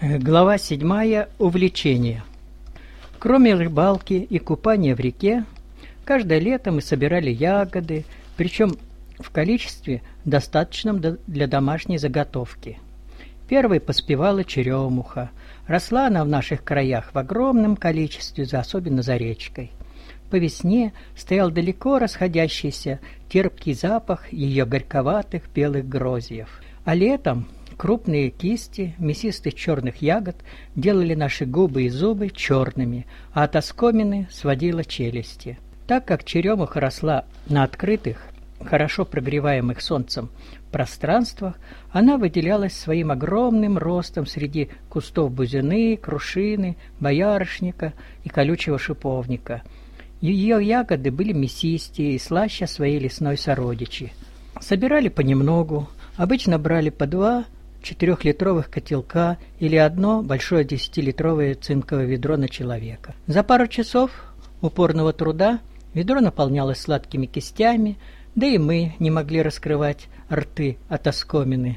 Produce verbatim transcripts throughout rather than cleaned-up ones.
Глава седьмая. Увлечение. Кроме рыбалки и купания в реке, каждое лето мы собирали ягоды, причем в количестве, достаточном для домашней заготовки. Первой поспевала черемуха. Росла она в наших краях в огромном количестве, особенно за речкой. По весне стоял далеко расходящийся терпкий запах ее горьковатых белых гроздьев. А летом крупные кисти мясистых черных ягод делали наши губы и зубы черными, а от оскомины сводило челюсти. Так как черемуха росла на открытых, хорошо прогреваемых солнцем пространствах, она выделялась своим огромным ростом среди кустов бузины, крушины, боярышника и колючего шиповника. Ее ягоды были мясистее и слаще своей лесной сородичи. Собирали понемногу, обычно брали по два четырехлитровых котелка или одно большое десятилитровое цинковое ведро на человека. За пару часов упорного труда ведро наполнялось сладкими кистями, да и мы не могли раскрывать рты от оскомины.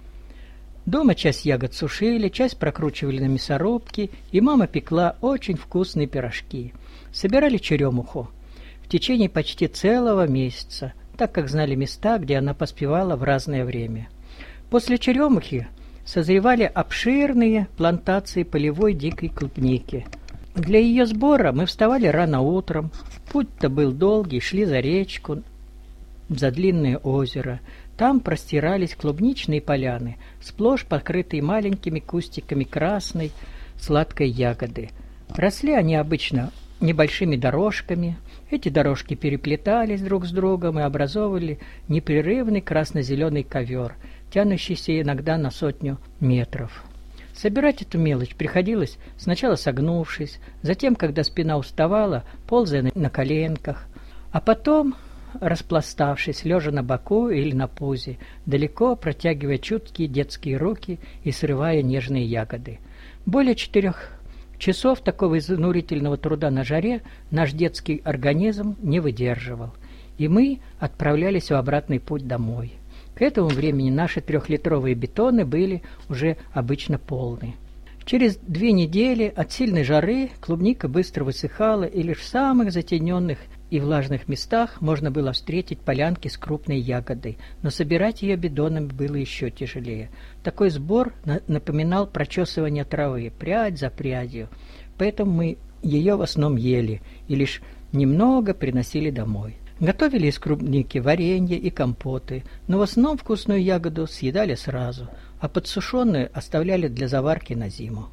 Дома часть ягод сушили, часть прокручивали на мясорубке, и мама пекла очень вкусные пирожки. Собирали черемуху в течение почти целого месяца, так как знали места, где она поспевала в разное время. После черемухи созревали обширные плантации полевой дикой клубники. Для ее сбора мы вставали рано утром, путь-то был долгий, шли за речку, за длинное озеро. Там простирались клубничные поляны, сплошь покрытые маленькими кустиками красной сладкой ягоды. Росли они обычно небольшими дорожками. Эти дорожки переплетались друг с другом и образовывали непрерывный красно-зеленый ковер, тянущийся иногда на сотню метров. Собирать эту мелочь приходилось сначала согнувшись, затем, когда спина уставала, ползая на коленках, а потом распластавшись, лежа на боку или на пузе, далеко протягивая чуткие детские руки и срывая нежные ягоды. Более четырех часов такого изнурительного труда на жаре наш детский организм не выдерживал, и мы отправлялись в обратный путь домой. К этому времени наши трехлитровые бетоны были уже обычно полны. Через две недели от сильной жары клубника быстро высыхала, и лишь в самых затененных и влажных местах можно было встретить полянки с крупной ягодой, но собирать ее бидонами было еще тяжелее. Такой сбор напоминал прочесывание травы, прядь за прядью, поэтому мы ее в основном ели и лишь немного приносили домой. Готовили из клубники варенье и компоты, но в основном вкусную ягоду съедали сразу, а подсушенную оставляли для заварки на зиму.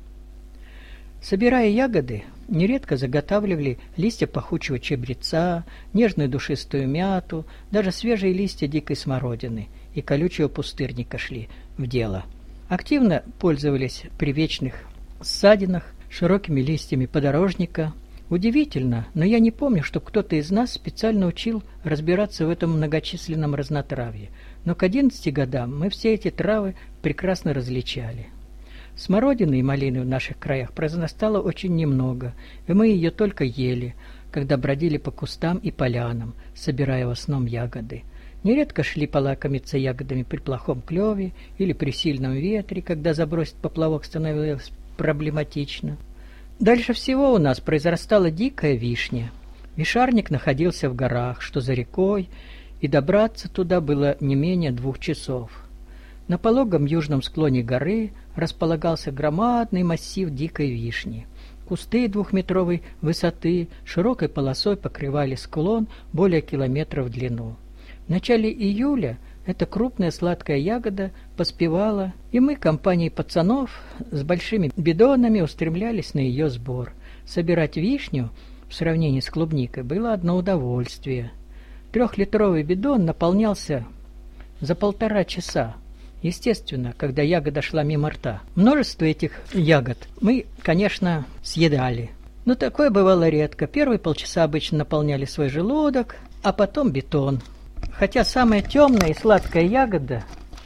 Собирая ягоды, нередко заготавливали листья пахучего чабреца, нежную душистую мяту, даже свежие листья дикой смородины и колючего пустырника шли в дело. Активно пользовались при вечных ссадинах широкими листьями подорожника. Удивительно, но я не помню, чтобы кто-то из нас специально учил разбираться в этом многочисленном разнотравье, но к одиннадцати годам мы все эти травы прекрасно различали. Смородины и малины в наших краях произрастало очень немного, и мы ее только ели, когда бродили по кустам и полянам, собирая в основном ягоды. Нередко шли полакомиться ягодами при плохом клеве или при сильном ветре, когда забросить поплавок становилось проблематично. Дальше всего у нас произрастала дикая вишня. Вишарник находился в горах, что за рекой, и добраться туда было не менее двух часов. На пологом южном склоне горы располагался громадный массив дикой вишни. Кусты двухметровой высоты широкой полосой покрывали склон более километра в длину. В начале июля эта крупная сладкая ягода поспевала, и мы, компанией пацанов, с большими бидонами устремлялись на ее сбор. Собирать вишню в сравнении с клубникой было одно удовольствие. Трехлитровый бидон наполнялся за полтора часа. Естественно, когда ягода шла мимо рта. Множество этих ягод мы, конечно, съедали. Но такое бывало редко. Первые полчаса обычно наполняли свой желудок, а потом бетон. Хотя самая темная и сладкая ягода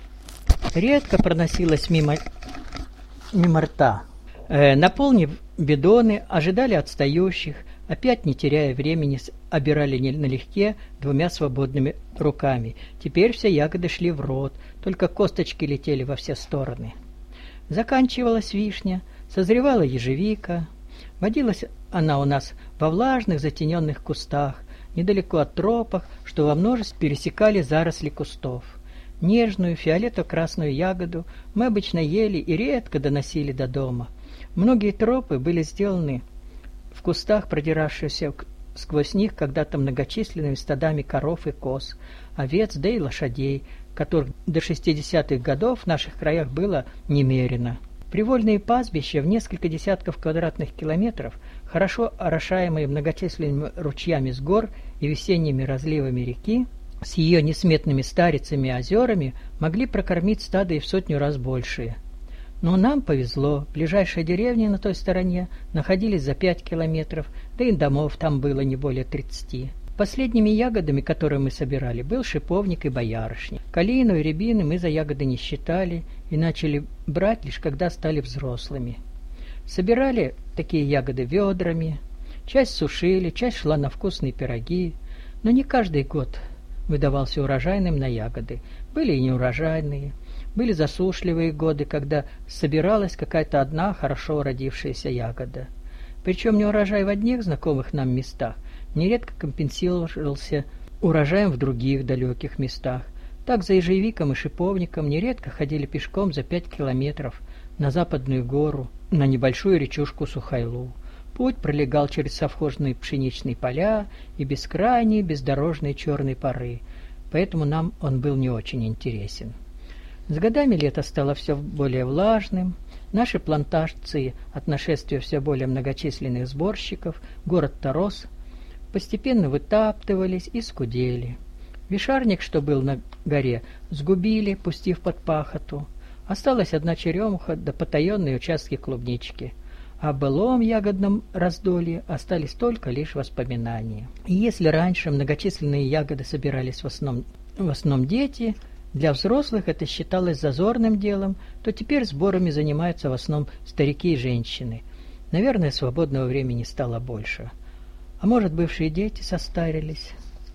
редко проносилась мимо, мимо рта. Э, наполнив бидоны, ожидали отстающих, опять не теряя времени, обирали налегке двумя свободными руками. Теперь все ягоды шли в рот, только косточки летели во все стороны. Заканчивалась вишня, созревала ежевика. Водилась она у нас во влажных затененных кустах, недалеко от тропок, что во множестве пересекали заросли кустов. Нежную фиолетово-красную ягоду мы обычно ели и редко доносили до дома. Многие тропы были сделаны в кустах, продиравшиеся сквозь них когда-то многочисленными стадами коров и коз, овец, да и лошадей, которых до шестидесятых годов в наших краях было немерено. Привольные пастбища в несколько десятков квадратных километров, хорошо орошаемые многочисленными ручьями с гор и весенними разливами реки, с ее несметными старицами и озерами, могли прокормить стадо и в сотню раз большие. Но нам повезло, ближайшие деревни на той стороне находились за пять километров, да и домов там было не более тридцати. Последними ягодами, которые мы собирали, был шиповник и боярышник. Калину и рябины мы за ягоды не считали и начали брать лишь когда стали взрослыми. Собирали такие ягоды ведрами, часть сушили, часть шла на вкусные пироги, но не каждый год выдавался урожайным на ягоды. Были и неурожайные, были засушливые годы, когда собиралась какая-то одна хорошо родившаяся ягода. Причем неурожай в одних знакомых нам местах нередко компенсировался урожаем в других далеких местах. Так за ежевиком и шиповником нередко ходили пешком за пять километров на Западную гору, на небольшую речушку Сухайлу. Путь пролегал через совхозные пшеничные поля и бескрайние бездорожные черные поры, поэтому нам он был не очень интересен. С годами лето стало все более влажным, наши плантации от нашествия все более многочисленных сборщиков, город-то рос, постепенно вытаптывались и скудели. Вишарник, что был на горе, сгубили, пустив под пахоту. Осталась одна черемуха да потаенные участки клубнички. О былом ягодном раздолье остались только лишь воспоминания. И если раньше многочисленные ягоды собирались в основном, в основном дети, для взрослых это считалось зазорным делом, то теперь сборами занимаются в основном старики и женщины. Наверное, свободного времени стало больше. А может, бывшие дети состарились.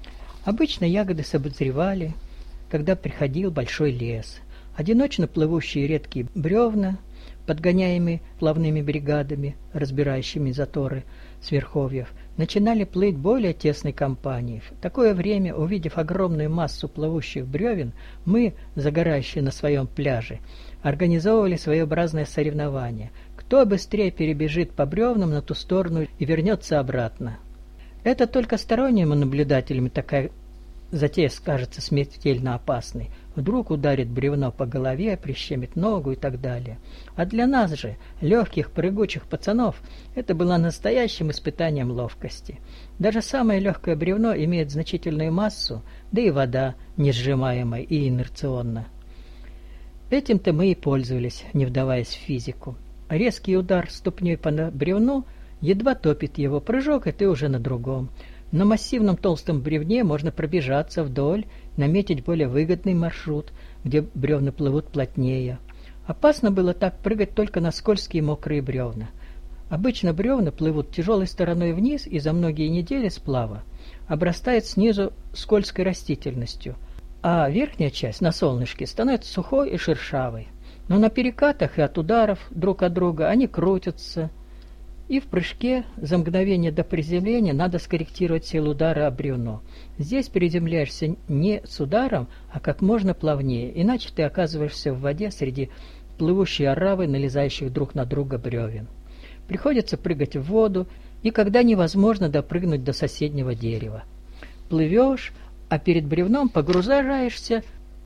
Обычно ягоды собозревали, когда приходил большой лес. Одиночно плывущие редкие бревна, подгоняемые плавными бригадами, разбирающими заторы с верховьев, начинали плыть более тесной компанией. В такое время, увидев огромную массу плывущих бревен, мы, загорающие на своем пляже, организовывали своеобразное соревнование. Кто быстрее перебежит по бревнам на ту сторону и вернется обратно. Это только сторонним наблюдателям такая затея кажется смертельно опасной. Вдруг ударит бревно по голове, прищемит ногу и так далее. А для нас же, легких прыгучих пацанов, это было настоящим испытанием ловкости. Даже самое легкое бревно имеет значительную массу, да и вода несжимаемая и инерционна. Этим-то мы и пользовались, не вдаваясь в физику. Резкий удар ступней по бревну едва топит его, прыжок, и ты уже на другом. На массивном толстом бревне можно пробежаться вдоль, наметить более выгодный маршрут, где бревна плывут плотнее. Опасно было так прыгать только на скользкие мокрые бревна. Обычно бревна плывут тяжелой стороной вниз и за многие недели сплава обрастает снизу скользкой растительностью, а верхняя часть на солнышке становится сухой и шершавой. Но на перекатах и от ударов друг от друга они крутятся, и в прыжке за мгновение до приземления надо скорректировать силу удара о бревно. Здесь приземляешься не с ударом, а как можно плавнее, иначе ты оказываешься в воде среди плывущей оравы, налезающих друг на друга бревен. Приходится прыгать в воду, и когда невозможно допрыгнуть до соседнего дерева. Плывешь, а перед бревном погружаешься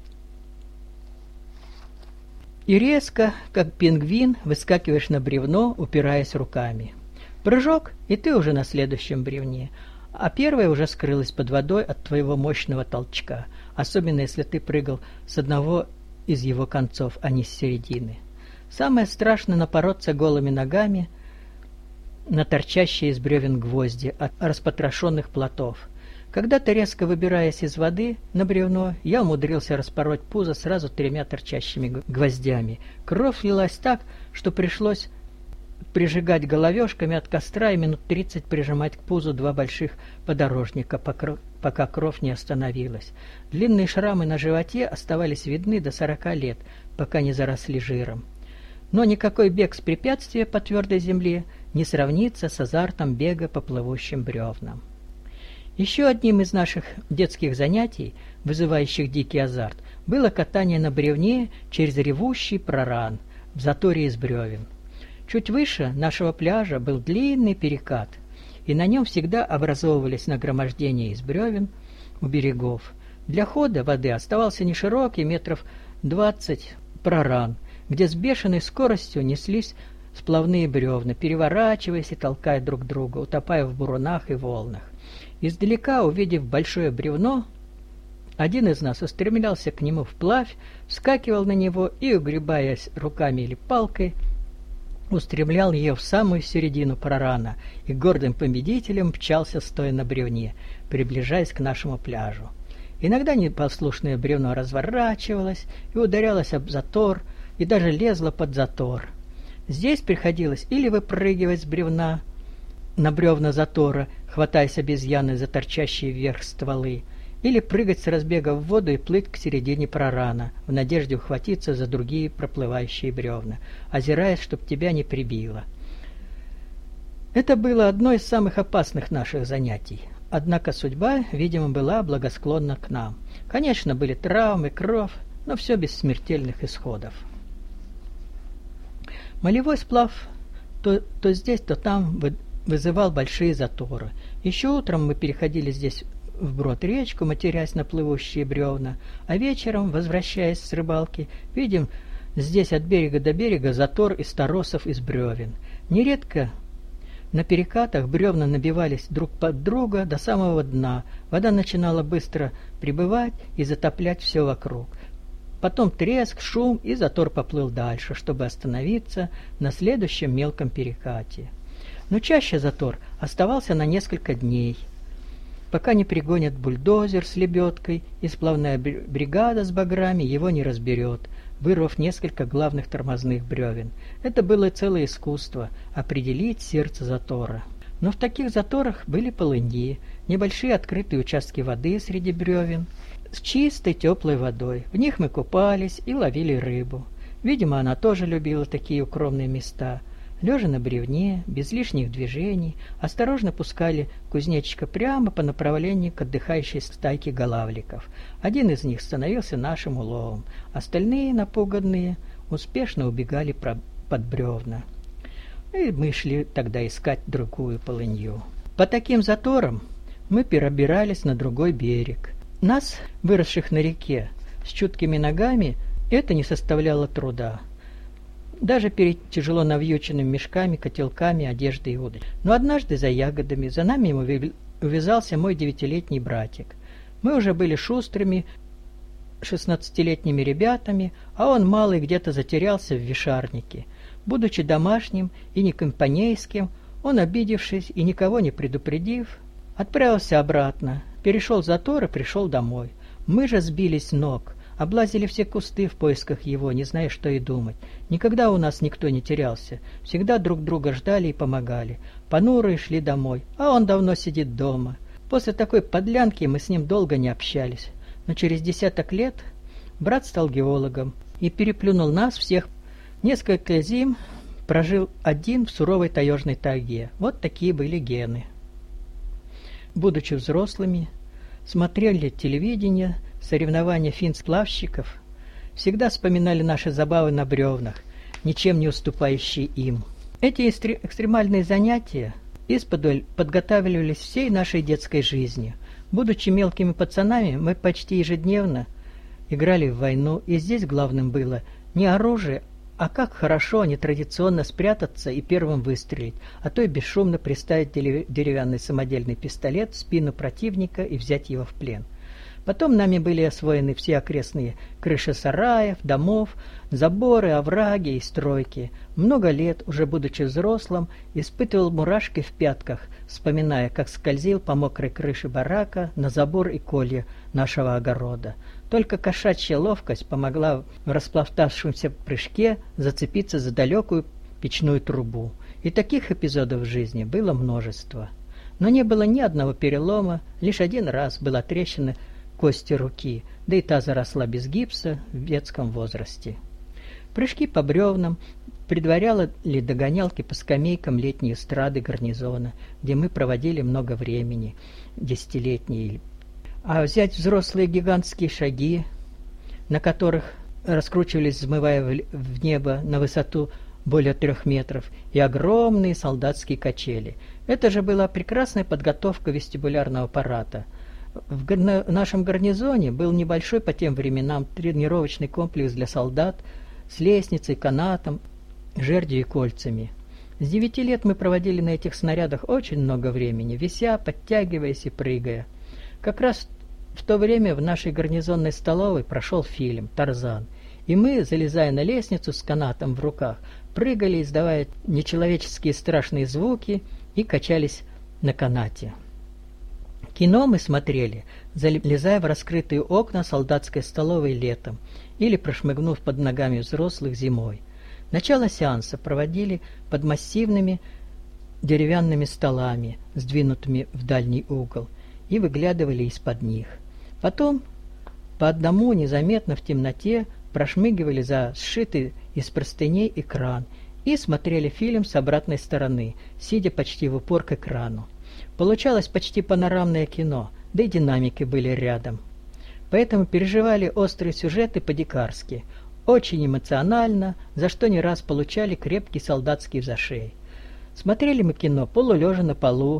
и резко, как пингвин, выскакиваешь на бревно, упираясь руками. Прыжок, и ты уже на следующем бревне, а первое уже скрылось под водой от твоего мощного толчка, особенно если ты прыгал с одного из его концов, а не с середины. Самое страшное — напороться голыми ногами на торчащие из бревен гвозди от распотрошенных плотов. Когда-то, резко выбираясь из воды на бревно, я умудрился распороть пузо сразу тремя торчащими гвоздями. Кровь лилась так, что пришлось прижигать головешками от костра и минут тридцать прижимать к пузу два больших подорожника, пока кровь не остановилась. Длинные шрамы на животе оставались видны до сорока лет, пока не заросли жиром. Но никакой бег с препятствия по твердой земле не сравнится с азартом бега по плывущим бревнам. Еще одним из наших детских занятий, вызывающих дикий азарт, было катание на бревне через ревущий проран в заторе из бревен. Чуть выше нашего пляжа был длинный перекат, и на нем всегда образовывались нагромождения из бревен у берегов. Для хода воды оставался неширокий, метров двадцать, проран, где с бешеной скоростью неслись сплавные бревна, переворачиваясь и толкая друг друга, утопая в бурунах и волнах. Издалека, увидев большое бревно, один из нас устремлялся к нему вплавь, вскакивал на него и, угребаясь руками или палкой, устремлял ее в самую середину прорана и гордым победителем мчался, стоя на бревне, приближаясь к нашему пляжу. Иногда непослушное бревно разворачивалось и ударялось об затор, и даже лезло под затор. Здесь приходилось или выпрыгивать с бревна на бревна затора, хватаясь обезьяны за торчащие вверх стволы, или прыгать с разбега в воду и плыть к середине прорана, в надежде ухватиться за другие проплывающие бревна, озираясь, чтоб тебя не прибило. Это было одно из самых опасных наших занятий. Однако судьба, видимо, была благосклонна к нам. Конечно, были травмы, кровь, но все без смертельных исходов. Молевой сплав то, то здесь, то там вызывал большие заторы. Еще утром мы переходили здесь вброд речку, матерясь на плывущие бревна, а вечером, возвращаясь с рыбалки, видим здесь от берега до берега затор из торосов из бревен. Нередко на перекатах бревна набивались друг под друга до самого дна, вода начинала быстро прибывать и затоплять все вокруг. Потом треск, шум, и затор поплыл дальше, чтобы остановиться на следующем мелком перекате. Но чаще затор оставался на несколько дней, пока не пригонят бульдозер с лебедкой, и сплавная бригада с баграми его не разберет, вырвав несколько главных тормозных бревен. Это было целое искусство – определить сердце затора. Но в таких заторах были полыньи, небольшие открытые участки воды среди бревен, с чистой теплой водой. В них мы купались и ловили рыбу. Видимо, она тоже любила такие укромные места. Лежа на бревне, без лишних движений, осторожно пускали кузнечика прямо по направлению к отдыхающей стайке голавликов. Один из них становился нашим уловом, остальные, напуганные, успешно убегали под бревна. И мы шли тогда искать другую полынью. По таким заторам мы перебирались на другой берег. Нас, выросших на реке, с чуткими ногами, это не составляло труда. Даже перед тяжело навьюченными мешками, котелками, одеждой и удочкой. Но однажды за ягодами за нами увязался мой девятилетний братик. Мы уже были шустрыми шестнадцатилетними ребятами, а он малый где-то затерялся в вишарнике. Будучи домашним и не компанейским, он, обидевшись и никого не предупредив, отправился обратно, перешел затор и пришел домой. Мы же сбились с ног, облазили все кусты в поисках его, не зная, что и думать. Никогда у нас никто не терялся, всегда друг друга ждали и помогали. Понурые шли домой, а он давно сидит дома. После такой подлянки мы с ним долго не общались, но через десяток лет брат стал геологом и переплюнул нас всех. Несколько зим прожил один в суровой таежной тайге. Вот такие были гены. Будучи взрослыми, смотрели телевидение, соревнования финн-сплавщиков, всегда вспоминали наши забавы на бревнах, ничем не уступающие им. Эти экстремальные занятия исподволь подготавливались всей нашей детской жизни. Будучи мелкими пацанами, мы почти ежедневно играли в войну, и здесь главным было не оружие, а как хорошо нетрадиционно спрятаться и первым выстрелить, а то и бесшумно приставить деревянный самодельный пистолет в спину противника и взять его в плен. Потом нами были освоены все окрестные крыши сараев, домов, заборы, овраги и стройки. Много лет, уже будучи взрослым, испытывал мурашки в пятках, вспоминая, как скользил по мокрой крыше барака на забор и колья нашего огорода. Только кошачья ловкость помогла в распластавшемся прыжке зацепиться за далекую печную трубу. И таких эпизодов в жизни было множество. Но не было ни одного перелома, лишь один раз была трещина кости руки, да и та заросла без гипса в детском возрасте. Прыжки по бревнам предваряла ли догонялки по скамейкам летней эстрады гарнизона, где мы проводили много времени, десятилетние. А взять взрослые гигантские шаги, на которых раскручивались, взмывая в небо на высоту более трех метров, и огромные солдатские качели. Это же была прекрасная подготовка вестибулярного аппарата. В нашем гарнизоне был небольшой по тем временам тренировочный комплекс для солдат с лестницей, канатом, жердью и кольцами. С девяти лет мы проводили на этих снарядах очень много времени, вися, подтягиваясь и прыгая. Как раз в то время в нашей гарнизонной столовой прошел фильм «Тарзан», и мы, залезая на лестницу с канатом в руках, прыгали, издавая нечеловеческие страшные звуки, и качались на канате. Кино мы смотрели, залезая в раскрытые окна солдатской столовой летом или прошмыгнув под ногами взрослых зимой. Начало сеанса проводили под массивными деревянными столами, сдвинутыми в дальний угол, и выглядывали из-под них. Потом по одному незаметно в темноте прошмыгивали за сшитый из простыней экран и смотрели фильм с обратной стороны, сидя почти в упор к экрану. Получалось почти панорамное кино, да и динамики были рядом. Поэтому переживали острые сюжеты по-дикарски, очень эмоционально, за что не раз получали крепкий солдатский зашей. Смотрели мы кино полулежа на полу,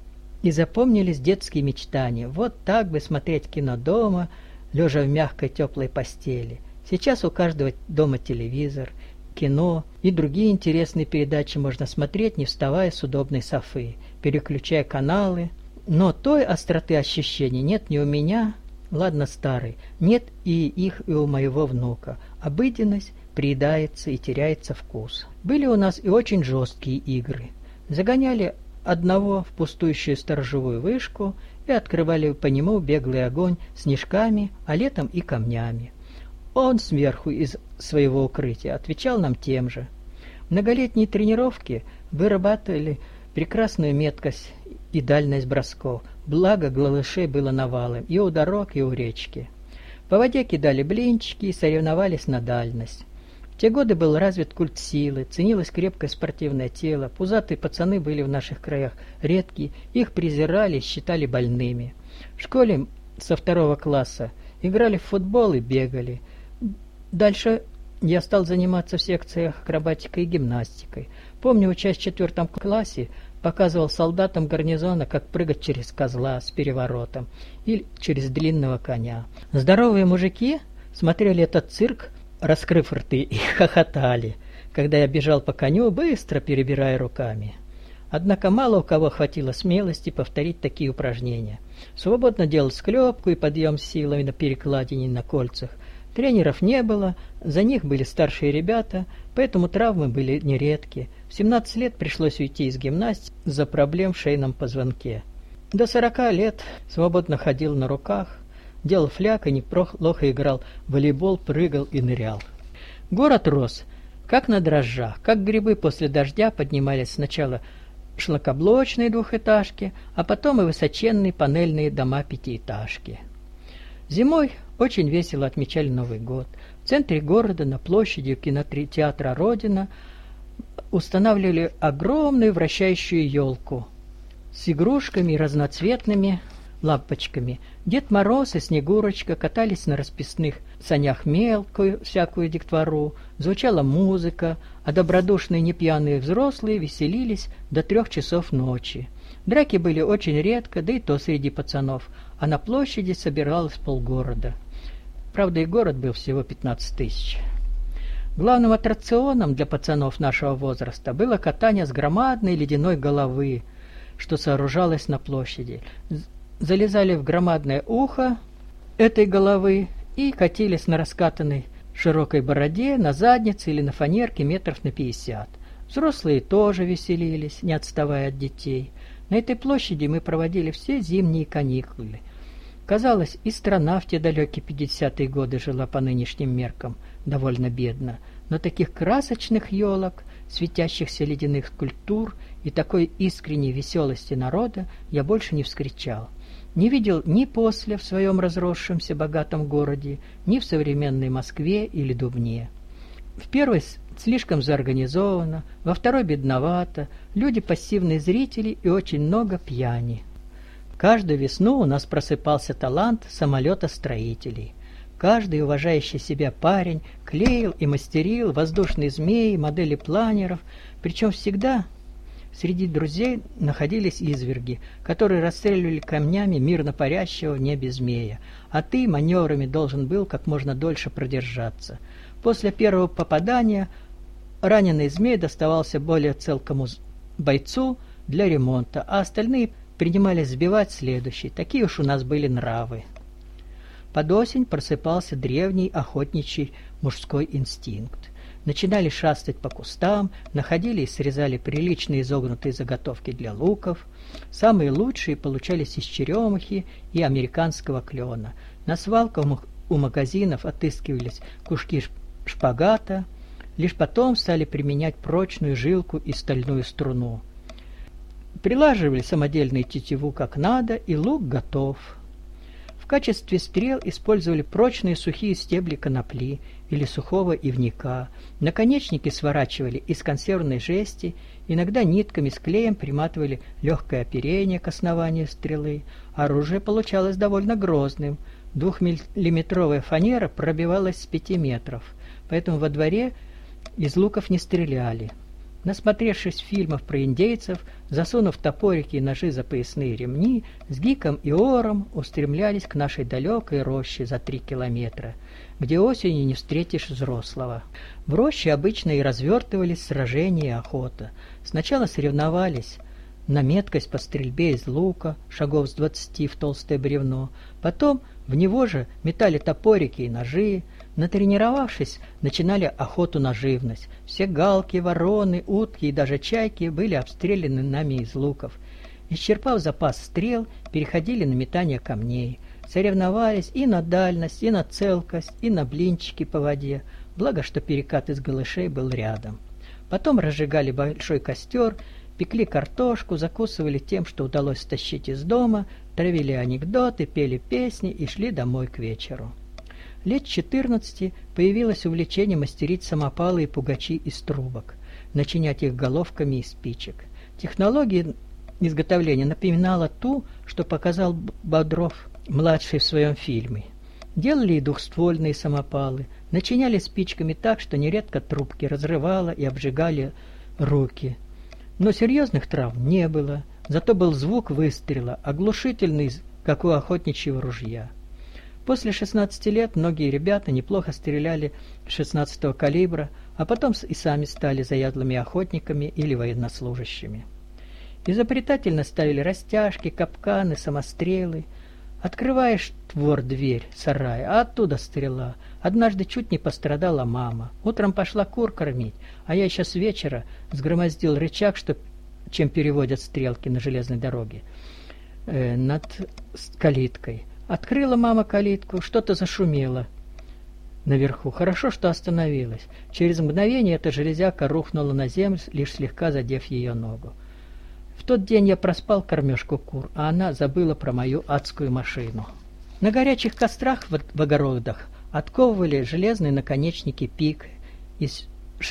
и запомнились детские мечтания. Вот так бы смотреть кино дома, лежа в мягкой теплой постели. Сейчас у каждого дома телевизор, кино и другие интересные передачи можно смотреть, не вставая с удобной софы, переключая каналы. Но той остроты ощущений нет ни у меня, ладно старый, нет и их и у моего внука. Обыденность приедается и теряется вкус. Были у нас и очень жесткие игры. Загоняли одного в пустующую сторожевую вышку и открывали по нему беглый огонь снежками, а летом и камнями. Он сверху из своего укрытия отвечал нам тем же. Многолетние тренировки вырабатывали прекрасную меткость и дальность бросков, благо глалышей было навалом и у дорог, и у речки. По воде кидали блинчики и соревновались на дальность. В те годы был развит культ силы, ценилось крепкое спортивное тело, пузатые пацаны были в наших краях редкие, их презирали и считали больными. В школе со второго класса играли в футбол и бегали. Дальше я стал заниматься в секциях акробатикой и гимнастикой. Помню, учась в четвертом классе, показывал солдатам гарнизона, как прыгать через козла с переворотом или через длинного коня. Здоровые мужики смотрели этот цирк, раскрыв рты, и хохотали, когда я бежал по коню, быстро перебирая руками. Однако мало у кого хватило смелости повторить такие упражнения. Свободно делал склепку и подъем силами на перекладине на кольцах. Тренеров не было, за них были старшие ребята, поэтому травмы были нередки. В семнадцать лет пришлось уйти из гимнастики из-за проблем в шейном позвонке. До сорока лет свободно ходил на руках, делал фляг и неплохо играл в волейбол, прыгал и нырял. Город рос, как на дрожжах, как грибы после дождя поднимались сначала шлакоблочные двухэтажки, а потом и высоченные панельные дома-пятиэтажки. Зимой очень весело отмечали Новый год. В центре города, на площади у кинотеатра «Родина» устанавливали огромную вращающую елку с игрушками и разноцветными лампочками. Дед Мороз и Снегурочка катались на расписных санях мелкую всякую детвору, звучала музыка, а добродушные непьяные взрослые веселились до трех часов ночи. Драки были очень редко, да и то среди пацанов, а на площади собиралось полгорода. Правда, и город был всего пятнадцать тысяч. Главным аттракционом для пацанов нашего возраста было катание с громадной ледяной головы, что сооружалось на площади. Залезали в громадное ухо этой головы и катились на раскатанной широкой бороде, на заднице или на фанерке метров на пятьдесят. Взрослые тоже веселились, не отставая от детей. На этой площади мы проводили все зимние каникулы. Казалось, и страна в те далекие пятидесятые годы жила по нынешним меркам довольно бедно, но таких красочных елок, светящихся ледяных скульптур и такой искренней веселости народа я больше не встречал. Не видел ни после в своем разросшемся богатом городе, ни в современной Москве или Дубне. В первой слишком заорганизовано, во второй бедновато, люди пассивные зрители и очень много пьяни. Каждую весну у нас просыпался талант самолетостроителей. Каждый уважающий себя парень клеил и мастерил воздушные змеи, модели планеров, причем всегда среди друзей находились изверги, которые расстреливали камнями мирно парящего в небе змея, а ты маневрами должен был как можно дольше продержаться. После первого попадания раненый змей доставался более целкому бойцу для ремонта, а остальные принимались сбивать следующий. Такие уж у нас были нравы. Под осень просыпался древний охотничий мужской инстинкт. Начинали шастать по кустам, находили и срезали приличные изогнутые заготовки для луков. Самые лучшие получались из черемухи и американского клена. На свалках у магазинов отыскивались куски шпагата. Лишь потом стали применять прочную жилку и стальную струну. Прилаживали самодельную тетиву как надо, и лук готов. В качестве стрел использовали прочные сухие стебли конопли или сухого ивника. Наконечники сворачивали из консервной жести, иногда нитками с клеем приматывали легкое оперение к основанию стрелы. Оружие получалось довольно грозным. Двухмиллиметровая фанера пробивалась с пяти метров, поэтому во дворе из луков не стреляли. Насмотревшись фильмов про индейцев, засунув топорики и ножи за поясные ремни, с гиком и ором устремлялись к нашей далекой роще за три километра, где осенью не встретишь взрослого. В роще обычно и развертывались сражения и охота. Сначала соревновались на меткость по стрельбе из лука, шагов с двадцати в толстое бревно, потом в него же метали топорики и ножи. Натренировавшись, начинали охоту на живность. Все галки, вороны, утки и даже чайки были обстреляны нами из луков. Исчерпав запас стрел, переходили на метание камней. Соревновались и на дальность, и на целкость, и на блинчики по воде. Благо, что перекат из голышей был рядом. Потом разжигали большой костер, пекли картошку, закусывали тем, что удалось стащить из дома, травили анекдоты, пели песни и шли домой к вечеру. Лет четырнадцати появилось увлечение мастерить самопалы и пугачи из трубок, начинять их головками из спичек. Технология изготовления напоминала ту, что показал Бодров-младший в своем фильме. Делали и двухствольные самопалы, начиняли спичками так, что нередко трубки разрывало и обжигали руки. Но серьезных травм не было, зато был звук выстрела, оглушительный, как у охотничьего ружья. После шестнадцати лет многие ребята неплохо стреляли шестнадцатого калибра, а потом и сами стали заядлыми охотниками или военнослужащими. Изобретательно ставили растяжки, капканы, самострелы. Открываешь двор-дверь сарая, а оттуда стрела. Однажды чуть не пострадала мама. Утром пошла кур кормить, а я еще с вечера сгромоздил рычаг, что, чем переводят стрелки на железной дороге, э, над калиткой. Открыла мама калитку, что-то зашумело наверху. Хорошо, что остановилась. Через мгновение эта железяка рухнула на землю, лишь слегка задев ее ногу. В тот день я проспал кормежку кур, а она забыла про мою адскую машину. На горячих кострах в, в огородах отковывали железные наконечники пик из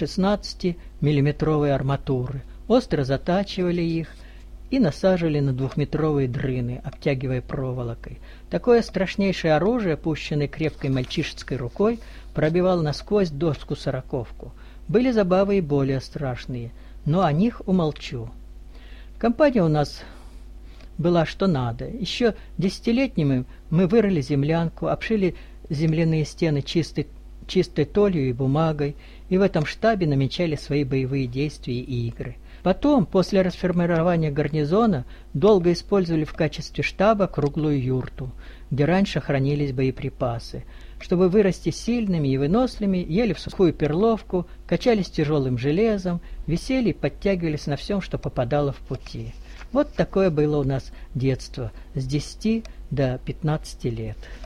шестнадцатимиллиметровой арматуры, остро затачивали их и насаживали на двухметровые дрыны, обтягивая проволокой. Такое страшнейшее оружие, пущенное крепкой мальчишеской рукой, пробивало насквозь доску-сороковку. Были забавы и более страшные, но о них умолчу. Компания у нас была что надо. Еще десятилетними мы вырыли землянку, обшили земляные стены чистой, чистой толью и бумагой, и в этом штабе намечали свои боевые действия и игры. Потом, после расформирования гарнизона, долго использовали в качестве штаба круглую юрту, где раньше хранились боеприпасы. Чтобы вырасти сильными и выносливыми, ели в сухую перловку, качались тяжелым железом, висели и подтягивались на всем, что попадало в пути. Вот такое было у нас детство с десяти до пятнадцати лет.